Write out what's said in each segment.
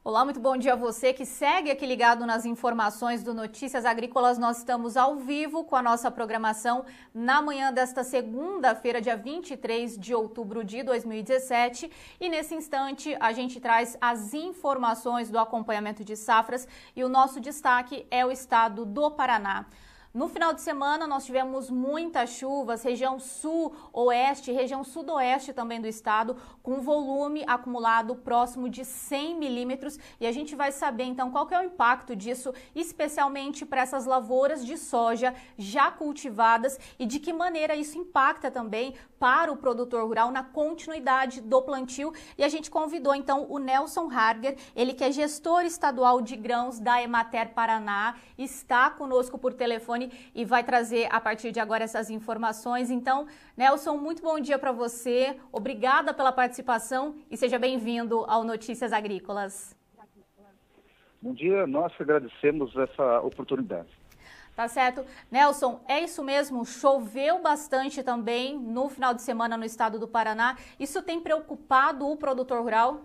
Olá, muito bom dia a você que segue aqui ligado nas informações do Notícias Agrícolas. Nós estamos ao vivo com a nossa programação na manhã desta segunda-feira, dia 23 de outubro de 2017. E nesse instante a gente traz as informações do acompanhamento de safras e o nosso destaque é o estado do Paraná. No final de semana, nós tivemos muitas chuvas, região sul-oeste, região sudoeste também do estado, com volume acumulado próximo de 100 milímetros. E a gente vai saber, então, qual que é o impacto disso, especialmente para essas lavouras de soja já cultivadas e de que maneira isso impacta também para o produtor rural na continuidade do plantio. E a gente convidou, então, o Nelson Harger, ele que é gestor estadual de grãos da Emater Paraná, está conosco por telefone e vai trazer a partir de agora essas informações. Então, Nelson, muito bom dia para você, obrigada pela participação e seja bem-vindo ao Notícias Agrícolas. Bom dia, nós agradecemos essa oportunidade. Tá certo. Nelson, é isso mesmo, choveu bastante também no final de semana no estado do Paraná. Isso tem preocupado o produtor rural?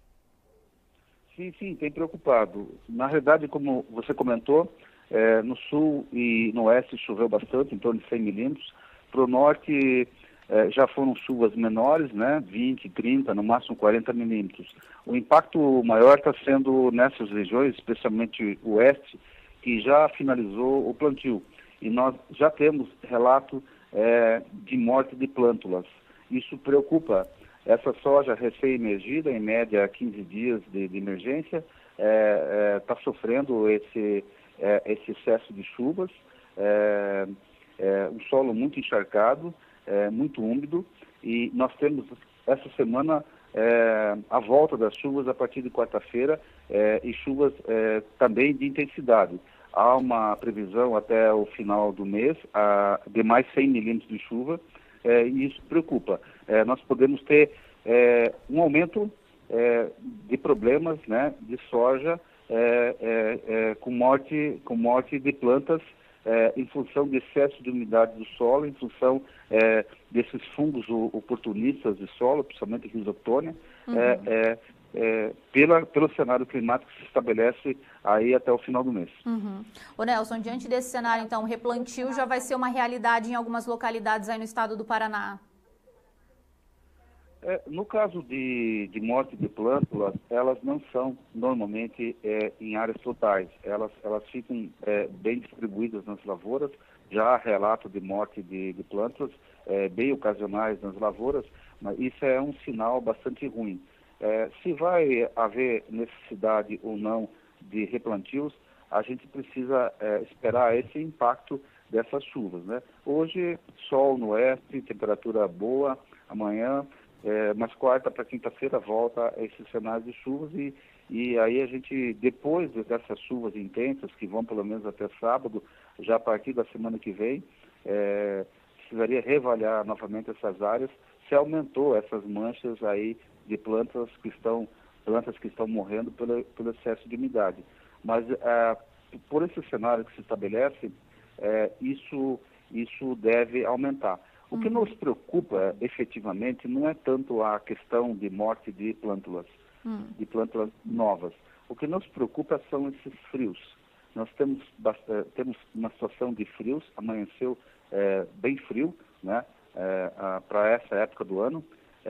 Sim, tem preocupado. Na realidade, como você comentou, no sul e no oeste choveu bastante, em torno de 100 milímetros. Para o norte já foram chuvas menores, né, 20, 30, no máximo 40 milímetros. O impacto maior está sendo nessas regiões, especialmente o oeste, que já finalizou o plantio. E nós já temos relato de morte de plântulas. Isso preocupa. Essa soja recém-emergida, em média 15 dias de emergência, está sofrendo esse excesso de chuvas, um solo muito encharcado, muito úmido, e nós temos essa semana a volta das chuvas a partir de quarta-feira e chuvas também de intensidade. Há uma previsão até o final do mês de mais 100 milímetros de chuva, e isso preocupa. Nós podemos ter um aumento de problemas, né, de soja, com morte de plantas em função do excesso de umidade do solo, em função desses fungos oportunistas de solo, principalmente risotônia, pelo cenário climático que se estabelece aí até o final do mês. Ô Nelson, diante desse cenário, então, o replantio já vai ser uma realidade em algumas localidades aí no estado do Paraná? No caso de morte de plântulas, elas não são normalmente em áreas totais. Elas ficam bem distribuídas nas lavouras. Já há relato de morte de plântulas bem ocasionais nas lavouras, mas isso é um sinal bastante ruim. Se vai haver necessidade ou não de replantios, a gente precisa esperar esse impacto dessas chuvas, né? Hoje, sol no oeste, temperatura boa, amanhã, mas quarta para quinta-feira volta esse cenário de chuvas e aí a gente, depois dessas chuvas intensas, que vão pelo menos até sábado, já a partir da semana que vem, precisaria reavaliar novamente essas áreas, se aumentou essas manchas aí de plantas que estão morrendo pelo excesso de umidade. Mas por esse cenário que se estabelece, isso deve aumentar. O que nos preocupa efetivamente não é tanto a questão de morte de plântulas novas. O que nos preocupa são esses frios. Nós temos uma situação de frios, amanheceu bem frio, né, para essa época do ano,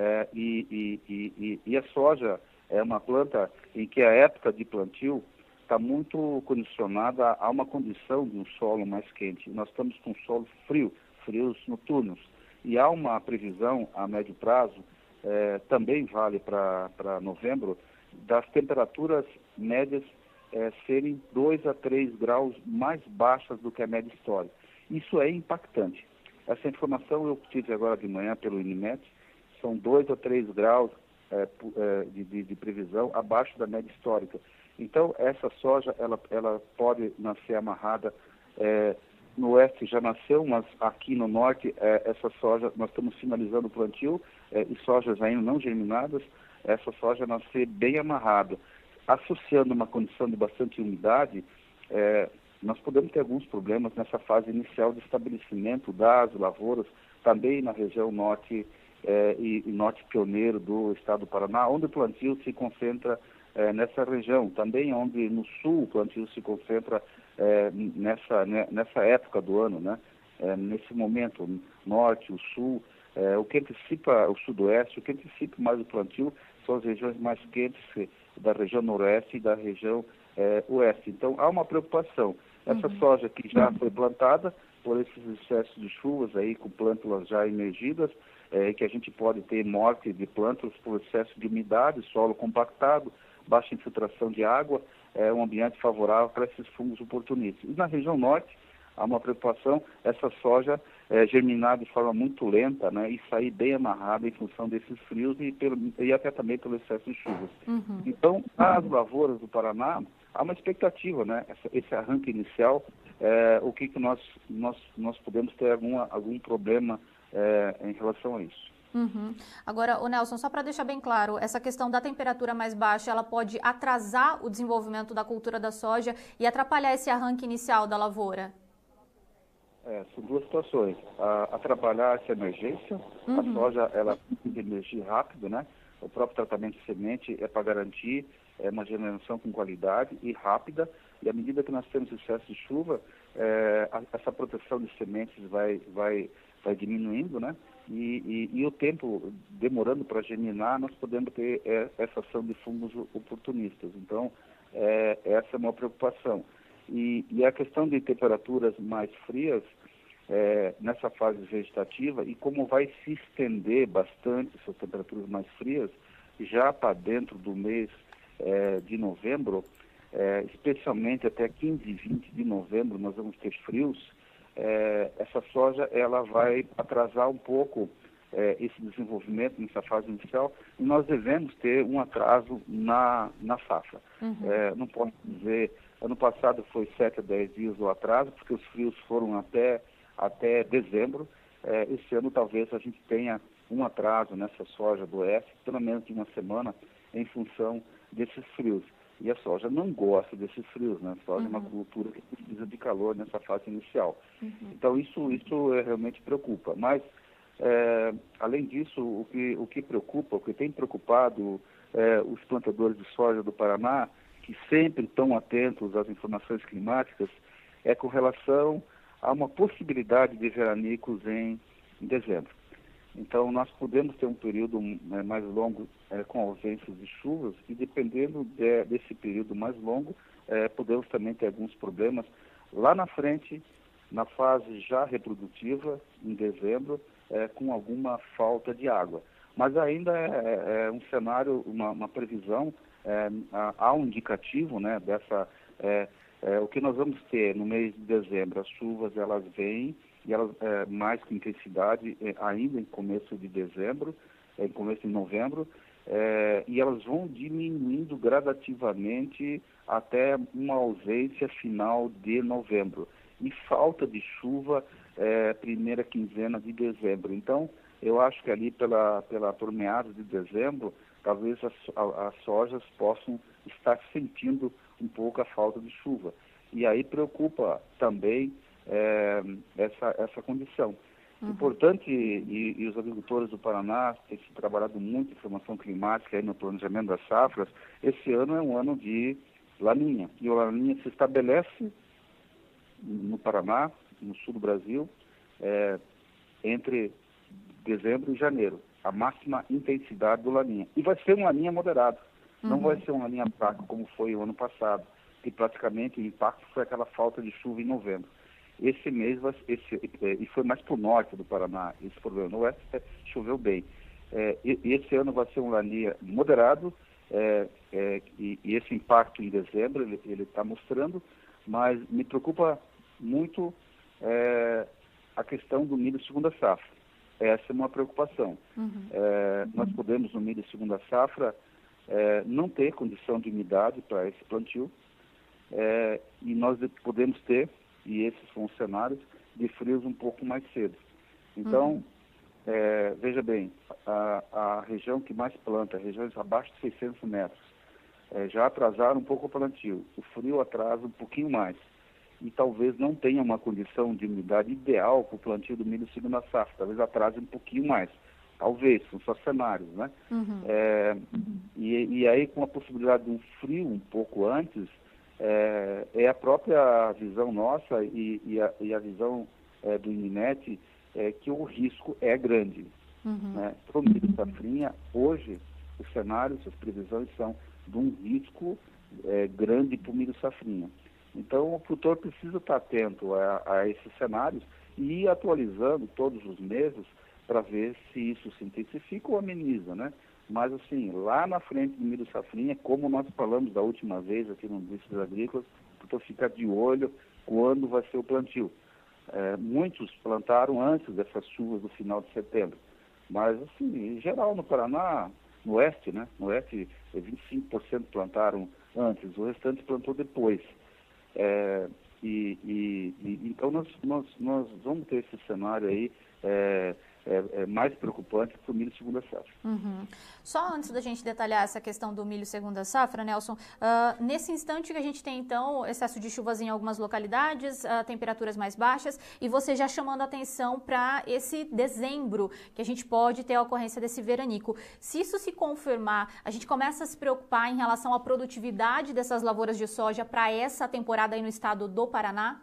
e a soja é uma planta em que a época de plantio está muito condicionada a uma condição de um solo mais quente. Nós estamos com solo frio, frios noturnos. E há uma previsão a médio prazo, também vale para novembro, das temperaturas médias serem 2 a 3 graus mais baixas do que a média histórica. Isso é impactante. Essa informação eu obtive agora de manhã pelo INMET, são 2 a 3 graus de previsão abaixo da média histórica. Então, essa soja, ela pode nascer amarrada. No oeste já nasceu, mas aqui no norte, essa soja, nós estamos finalizando o plantio, e sojas ainda não germinadas, essa soja nascer bem amarrada. Associando uma condição de bastante umidade, nós podemos ter alguns problemas nessa fase inicial de estabelecimento das lavouras, também na região norte e norte pioneiro do estado do Paraná, onde o plantio se concentra nessa região, também onde no sul o plantio se concentra nessa época do ano, né? Nesse momento, norte, o sul, o que antecipa o sudoeste, o que antecipa mais o plantio são as regiões mais quentes da região noroeste e da região oeste. Então, há uma preocupação. Essa soja que já foi plantada, por esses excessos de chuvas aí, com plântulas já emergidas, que a gente pode ter morte de plântulas por excesso de umidade, solo compactado, baixa infiltração de água, um ambiente favorável para esses fungos oportunistas. E na região norte, há uma preocupação, essa soja germinar de forma muito lenta, né, e sair bem amarrada em função desses frios e até também pelo excesso de chuvas. Então, as lavouras do Paraná, há uma expectativa, né, esse arranque inicial, o que nós podemos ter algum problema em relação a isso. Agora, o Nelson, só para deixar bem claro, essa questão da temperatura mais baixa, ela pode atrasar o desenvolvimento da cultura da soja e atrapalhar esse arranque inicial da lavoura? São duas situações. Atrapalhar essa emergência, a soja ela tem que emergir rápido, né? O próprio tratamento de semente é para garantir uma germinação com qualidade e rápida, e à medida que nós temos excesso de chuva, essa proteção de sementes vai diminuindo, né? E o tempo demorando para germinar, nós podemos ter essa ação de fungos oportunistas. Então, essa é uma preocupação. E a questão de temperaturas mais frias, nessa fase vegetativa, e como vai se estender bastante essas temperaturas mais frias, já para dentro do mês de novembro, especialmente até 15 e 20 de novembro, nós vamos ter frios, essa soja ela vai atrasar um pouco esse desenvolvimento nessa fase inicial, e nós devemos ter um atraso na safra. Não posso dizer, ano passado foi 7 a 10 dias o atraso, porque os frios foram até dezembro. Esse ano talvez a gente tenha um atraso nessa soja do oeste, pelo menos de uma semana, em função desses frios. E a soja não gosta desses frios, né? A soja é uma cultura que precisa de calor nessa fase inicial. Então isso realmente preocupa. Mas, além disso, o que preocupa, o que tem preocupado os plantadores de soja do Paraná, que sempre estão atentos às informações climáticas, é com relação a uma possibilidade de veranicos em dezembro. Então, nós podemos ter um período mais longo com ausências de chuvas, e dependendo desse período mais longo, podemos também ter alguns problemas lá na frente, na fase já reprodutiva, em dezembro, com alguma falta de água. Mas ainda é um cenário, uma previsão, há um indicativo, né, dessa... o que nós vamos ter no mês de dezembro, as chuvas elas vêm, e elas mais com intensidade ainda em começo de dezembro, em começo de novembro, e elas vão diminuindo gradativamente até uma ausência final de novembro. E falta de chuva primeira quinzena de dezembro. Então, eu acho que ali por meados de dezembro, talvez as sojas possam estar sentindo um pouco a falta de chuva. E aí preocupa também essa condição. Importante, e os agricultores do Paraná têm se trabalhado muito em informação climática aí no planejamento das safras. Esse ano é um ano de laninha, e a laninha se estabelece no Paraná, no sul do Brasil, entre dezembro e janeiro, a máxima intensidade do laninha. E vai ser um laninha moderado, não vai ser um laninha fraco como foi o ano passado, que praticamente o impacto foi aquela falta de chuva em novembro. Esse mês, e foi mais para o norte do Paraná, esse problema. No oeste choveu bem. Esse ano vai ser um laninha moderado, e esse impacto em dezembro ele está mostrando, mas me preocupa muito a questão do milho segunda safra. Essa é uma preocupação. Nós podemos, no milho segunda safra, não ter condição de umidade para esse plantio, e nós podemos ter, e esses são os cenários, de frios um pouco mais cedo. Então, veja bem, a região que mais planta, regiões abaixo de 600 metros, já atrasaram um pouco o plantio. O frio atrasa um pouquinho mais. E talvez não tenha uma condição de umidade ideal para o plantio do milho segunda safra. Talvez atrase um pouquinho mais. talvez, são só cenários, né? E aí, com a possibilidade de um frio um pouco antes, é a própria visão nossa e a visão do INMET que o risco é grande. Né? Para o milho safrinha, hoje, os cenários, as previsões são de um risco grande para o milho safrinha. Então, o produtor precisa estar atento a esses cenários e ir atualizando todos os meses para ver se isso se intensifica ou ameniza, né? Mas, assim, lá na frente do milho safrinha, como nós falamos da última vez aqui no Notícias Agrícolas, o produtor fica de olho quando vai ser o plantio. Muitos plantaram antes dessas chuvas do final de setembro. Mas, assim, em geral, no Paraná, no oeste, né? No oeste, 25% plantaram antes, o restante plantou depois. Então, nós vamos ter esse cenário aí mais preocupante para o milho segunda safra. Só antes da gente detalhar essa questão do milho segunda safra, Nelson, nesse instante que a gente tem, então, excesso de chuvas em algumas localidades, temperaturas mais baixas, e você já chamando a atenção para esse dezembro, que a gente pode ter a ocorrência desse veranico. Se isso se confirmar, a gente começa a se preocupar em relação à produtividade dessas lavouras de soja para essa temporada aí no estado do Paraná?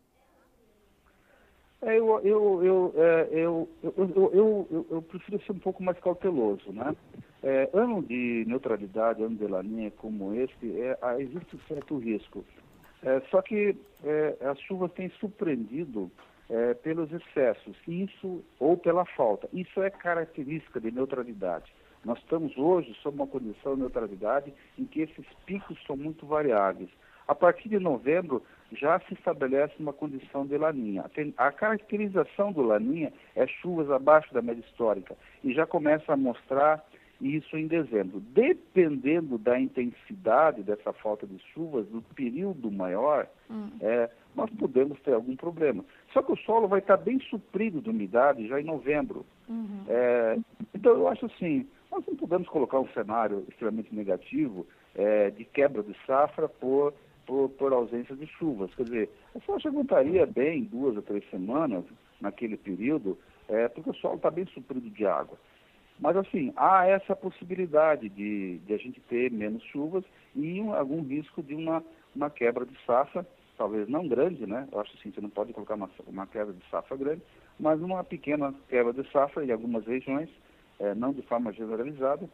Eu prefiro ser um pouco mais cauteloso, né? Ano de neutralidade, ano de laninha como este, existe um certo risco. Só que as chuvas têm surpreendido pelos excessos, ou pela falta. Isso é característica de neutralidade. Nós estamos hoje sob uma condição de neutralidade em que esses picos são muito variáveis. A partir de novembro, já se estabelece uma condição de laninha. A caracterização do laninha é chuvas abaixo da média histórica e já começa a mostrar isso em dezembro. Dependendo da intensidade dessa falta de chuvas, do período maior, nós podemos ter algum problema. Só que o solo vai estar bem suprido de umidade já em novembro. Então, eu acho assim, nós não podemos colocar um cenário extremamente negativo de quebra de safra por ausência de chuvas. Quer dizer, a soja aguentaria bem 2 a 3 semanas naquele período, porque o solo está bem suprido de água. Mas, assim, há essa possibilidade de a gente ter menos chuvas e algum risco de uma quebra de safra, talvez não grande, né? Eu acho assim, você não pode colocar uma quebra de safra grande, mas uma pequena quebra de safra em algumas regiões, não de forma generalizada,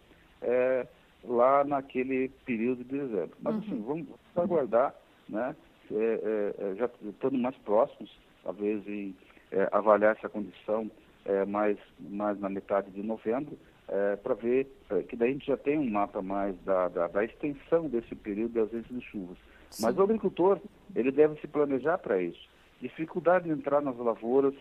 lá naquele período de dezembro. Mas, assim, vamos aguardar, né? Já estando mais próximos, talvez, em avaliar essa condição mais na metade de novembro, para ver que daí a gente já tem um mapa mais da extensão desse período de ausência de chuvas. Sim. Mas o agricultor, ele deve se planejar para isso. Dificuldade de entrar nas lavouras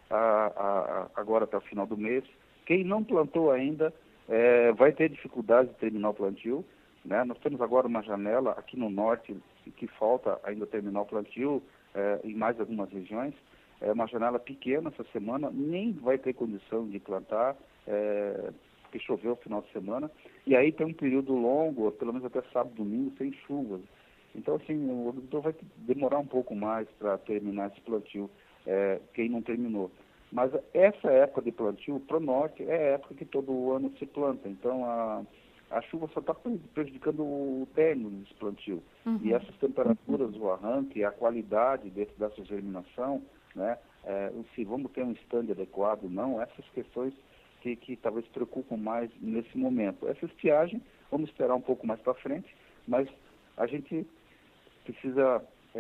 agora até o final do mês. Quem não plantou ainda vai ter dificuldade de terminar o plantio, né? Nós temos agora uma janela aqui no norte que falta ainda terminar o plantio em mais algumas regiões. É uma janela pequena essa semana, nem vai ter condição de plantar, porque choveu no final de semana. E aí tem um período longo, pelo menos até sábado, domingo, sem chuvas. Então, assim, o agricultor vai demorar um pouco mais para terminar esse plantio, quem não terminou. Mas essa época de plantio, para o norte, é a época que todo ano se planta. Então, a chuva só está prejudicando o término desse plantio. E essas temperaturas, o arranque, a qualidade dessa germinação, né? Se vamos ter um stand adequado ou não, essas questões que talvez preocupam mais nesse momento. Essa estiagem, vamos esperar um pouco mais para frente, mas a gente precisa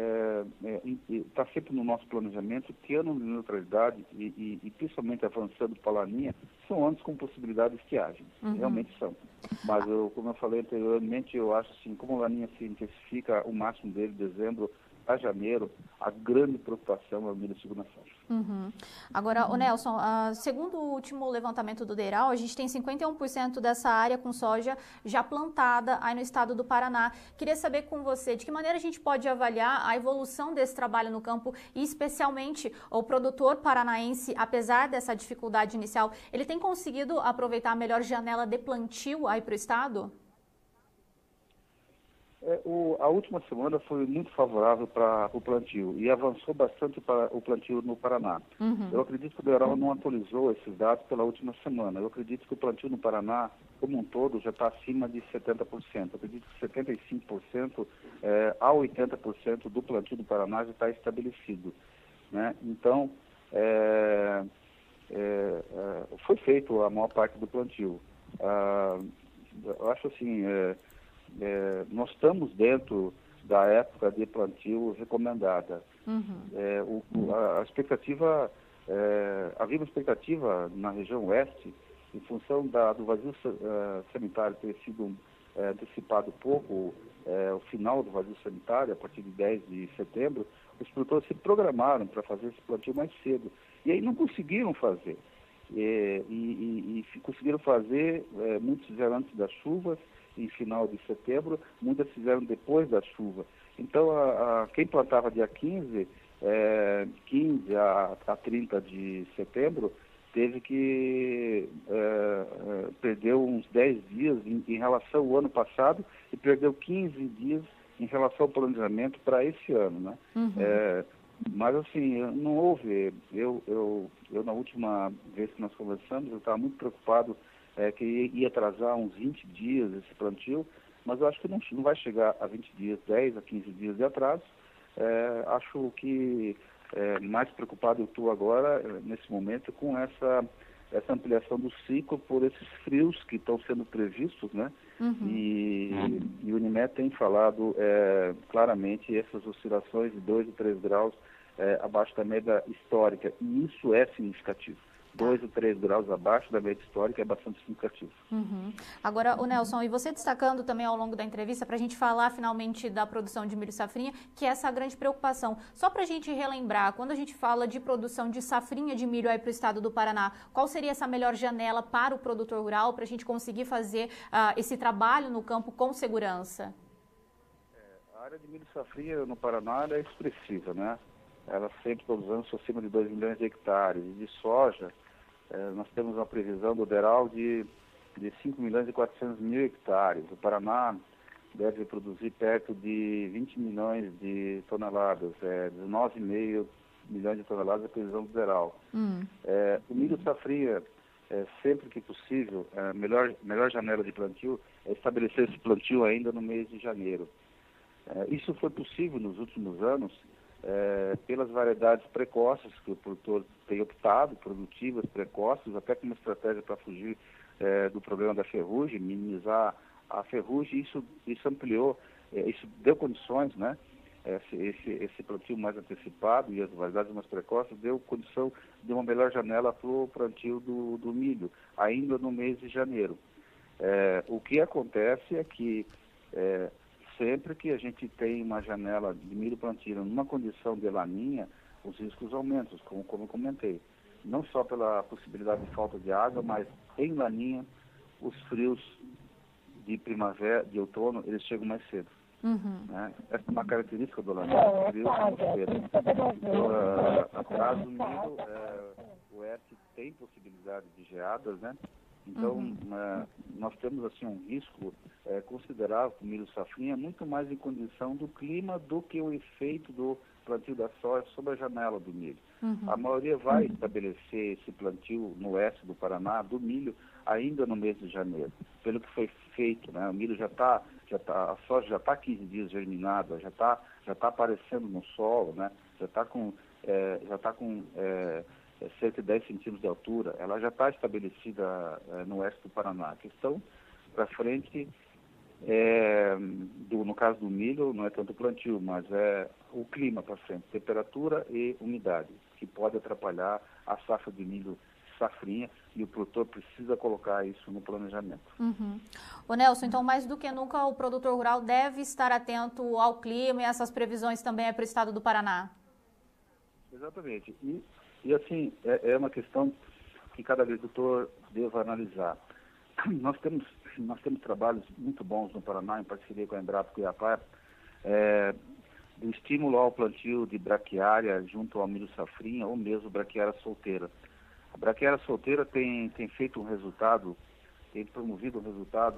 estar sempre no nosso planejamento que ano de neutralidade e principalmente avançando para a laninha, são anos com possibilidade de estiagem. Realmente são. Mas, como eu falei anteriormente, eu acho assim, como a laninha se intensifica, o máximo dele de dezembro a janeiro, a grande preocupação é o milho segunda safra. Agora, o Nelson, segundo o último levantamento do DEIRAL, a gente tem 51% dessa área com soja já plantada aí no estado do Paraná. Queria saber com você, de que maneira a gente pode avaliar a evolução desse trabalho no campo e, especialmente, o produtor paranaense, apesar dessa dificuldade inicial, ele tem conseguido aproveitar a melhor janela de plantio aí para o estado? A última semana foi muito favorável para o plantio e avançou bastante para o plantio no Paraná. Eu acredito que o DERAL não atualizou esses dados pela última semana. Eu acredito que o plantio no Paraná, como um todo, já está acima de 70%. Eu acredito que 75% a 80% do plantio do Paraná já está estabelecido, né? Então, foi feito a maior parte do plantio. Eu acho assim, nós estamos dentro da época de plantio recomendada. A expectativa, havia uma expectativa na região oeste, em função do vazio sanitário ter sido antecipado pouco, o final do vazio sanitário, a partir de 10 de setembro, os produtores se programaram para fazer esse plantio mais cedo. E aí não conseguiram fazer. E conseguiram fazer, muitos fizeram antes das chuvas, em final de setembro, muitas fizeram depois da chuva. Então, quem plantava dia 15 a 30 de setembro, teve que perdeu uns 10 dias em relação ao ano passado e perdeu 15 dias em relação ao planejamento para esse ano, né? Mas assim, não houve, eu na última vez que nós conversamos, eu estava muito preocupado que ia atrasar uns 20 dias esse plantio, mas eu acho que não vai chegar a 20 dias, 10 a 15 dias de atraso. Acho que mais preocupado eu estou agora, nesse momento, com essa ampliação do ciclo por esses frios que estão sendo previstos, né? E o INME tem falado claramente essas oscilações de 2 e 3 graus abaixo da média histórica, e isso é significativo. 2 ou 3 graus abaixo da média histórica é bastante significativo. Agora, o Nelson, e você destacando também ao longo da entrevista, para a gente falar finalmente da produção de milho safrinha, que é essa grande preocupação. Só para a gente relembrar, quando a gente fala de produção de safrinha de milho aí para o estado do Paraná, qual seria essa melhor janela para o produtor rural, para a gente conseguir fazer esse trabalho no campo com segurança? A área de milho safrinha no Paraná é expressiva, né? Ela sempre, todos os anos, acima de 2 milhões de hectares. E de soja, nós temos uma previsão do DERAL de 5 milhões e 400 mil hectares. O Paraná deve produzir perto de 20 milhões de toneladas, 19,5 milhões de toneladas a previsão do DERAL. O milho safrinha, sempre que possível, a melhor janela de plantio é estabelecer esse plantio ainda no mês de janeiro. Isso foi possível nos últimos anos, pelas variedades precoces que o produtor tem optado, produtivas, precoces, até como estratégia para fugir do problema da ferrugem, minimizar a ferrugem. Isso ampliou, isso deu condições, né? Esse plantio mais antecipado e as variedades mais precoces deu condição de uma melhor janela para o plantio do milho, ainda no mês de janeiro. O que acontece é que sempre que a gente tem uma janela de milho plantio numa condição de laninha, os riscos aumentam, como eu comentei. Não só pela possibilidade de falta de água, mas em laninha, os frios de primavera, de outono, eles chegam mais cedo. Né? Essa é uma característica do laninha, os frios chegam cedo. Então, atrás do milho, o oeste tem possibilidade de geadas, né? Então, nós temos assim um risco considerável para o milho safrinha, muito mais em condição do clima do que o efeito do plantio da soja sobre a janela do milho. A maioria vai estabelecer esse plantio no oeste do Paraná, do milho, ainda no mês de janeiro, pelo que foi feito, né? O milho a soja já está 15 dias germinada, já está aparecendo no solo, né? Já está com cerca de 10 centímetros de altura, ela já está estabelecida no oeste do Paraná. A questão para frente, no caso do milho, não é tanto o plantio, mas é o clima para frente, temperatura e umidade, que pode atrapalhar a safra de milho safrinha, e o produtor precisa colocar isso no planejamento. Ô Nelson, então mais do que nunca o produtor rural deve estar atento ao clima e essas previsões também para o estado do Paraná. Exatamente. E assim, é uma questão que cada agricultor deva analisar. Nós temos trabalhos muito bons no Paraná, em parceria com a Embrapa Cuiabá, do estímulo ao plantio de braquiária junto ao milho safrinha, ou mesmo braquiária solteira. A braquiária solteira tem feito um resultado, tem promovido um resultado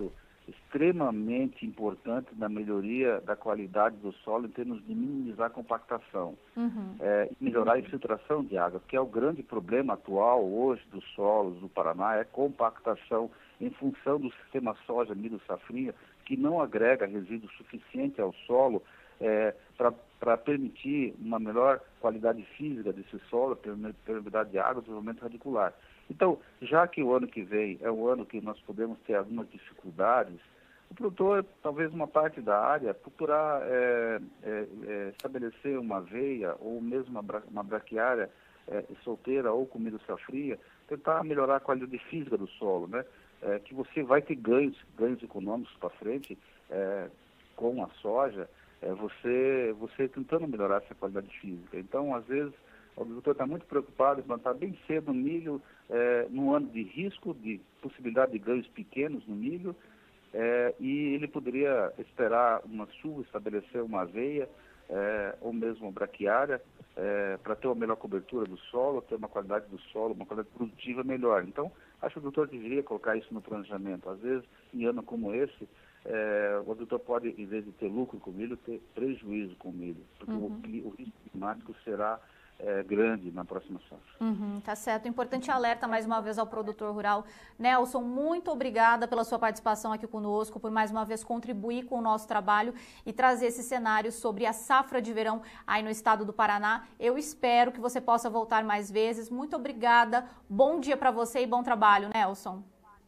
extremamente importante na melhoria da qualidade do solo em termos de minimizar a compactação, e melhorar a infiltração de água, que é o grande problema atual hoje dos solos do Paraná, é compactação em função do sistema soja, milho, safrinha, que não agrega resíduo suficiente ao solo para permitir uma melhor qualidade física desse solo, permeabilidade de água, desenvolvimento radicular. Então, já que o ano que vem é um ano que nós podemos ter algumas dificuldades, o produtor, talvez uma parte da área, procurar estabelecer uma aveia ou mesmo uma braquiária solteira ou com milho safrinha, tentar melhorar a qualidade física do solo, né? Que você vai ter ganhos econômicos para frente com a soja, você tentando melhorar essa qualidade física. Então, às vezes, o agricultor está muito preocupado em plantar bem cedo o milho, num ano de risco, de possibilidade de ganhos pequenos no milho, e ele poderia esperar uma chuva, estabelecer uma aveia, ou mesmo uma braquiária, para ter uma melhor cobertura do solo, ter uma qualidade do solo, uma qualidade produtiva melhor. Então, acho que o agricultor deveria colocar isso no planejamento. Às vezes, em ano como esse, o agricultor pode, em vez de ter lucro com o milho, ter prejuízo com o milho, porque o risco climático será grande na próxima safra. Tá certo. Importante alerta mais uma vez ao produtor rural. Nelson, muito obrigada pela sua participação aqui conosco, por mais uma vez contribuir com o nosso trabalho e trazer esse cenário sobre a safra de verão aí no estado do Paraná. Eu espero que você possa voltar mais vezes. Muito obrigada. Bom dia para você e bom trabalho, Nelson.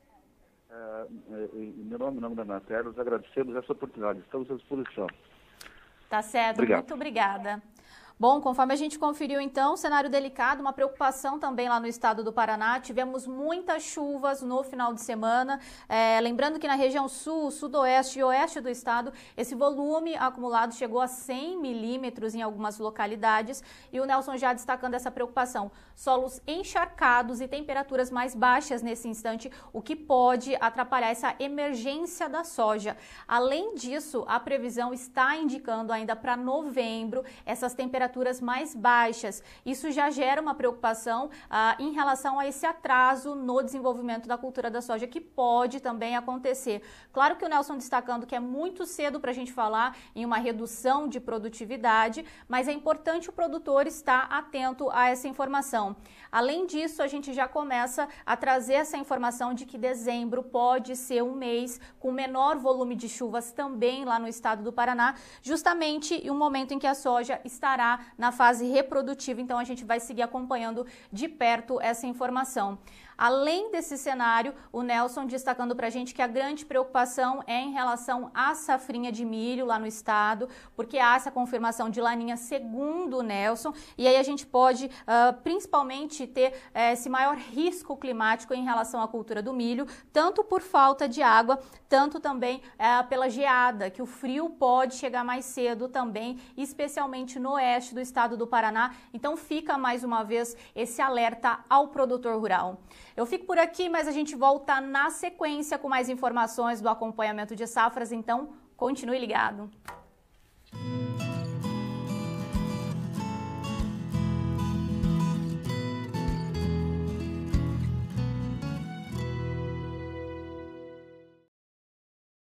Em meu nome, em nome da Anatel, nós agradecemos essa oportunidade. Estamos à disposição. Tá certo. Obrigado. Muito obrigada. Bom, conforme a gente conferiu então, cenário delicado, uma preocupação também lá no estado do Paraná. Tivemos muitas chuvas no final de semana. Lembrando que na região sul, sudoeste e oeste do estado, esse volume acumulado chegou a 100 milímetros em algumas localidades. E o Nelson já destacando essa preocupação. Solos encharcados e temperaturas mais baixas nesse instante, o que pode atrapalhar essa emergência da soja. Além disso, a previsão está indicando ainda para novembro essas temperaturas mais baixas. Isso já gera uma preocupação em relação a esse atraso no desenvolvimento da cultura da soja, que pode também acontecer. Claro que o Nelson destacando que é muito cedo para a gente falar em uma redução de produtividade, mas é importante o produtor estar atento a essa informação. Além disso, a gente já começa a trazer essa informação de que dezembro pode ser um mês com menor volume de chuvas também lá no estado do Paraná, justamente em um momento em que a soja estará na fase reprodutiva, então a gente vai seguir acompanhando de perto essa informação. Além desse cenário, o Nelson destacando para a gente que a grande preocupação é em relação à safrinha de milho lá no estado, porque há essa confirmação de laninha segundo o Nelson, e aí a gente pode principalmente ter esse maior risco climático em relação à cultura do milho, tanto por falta de água, tanto também pela geada, que o frio pode chegar mais cedo também, especialmente no oeste do estado do Paraná. Então fica mais uma vez esse alerta ao produtor rural. Eu fico por aqui, mas a gente volta na sequência com mais informações do acompanhamento de safras, então continue ligado.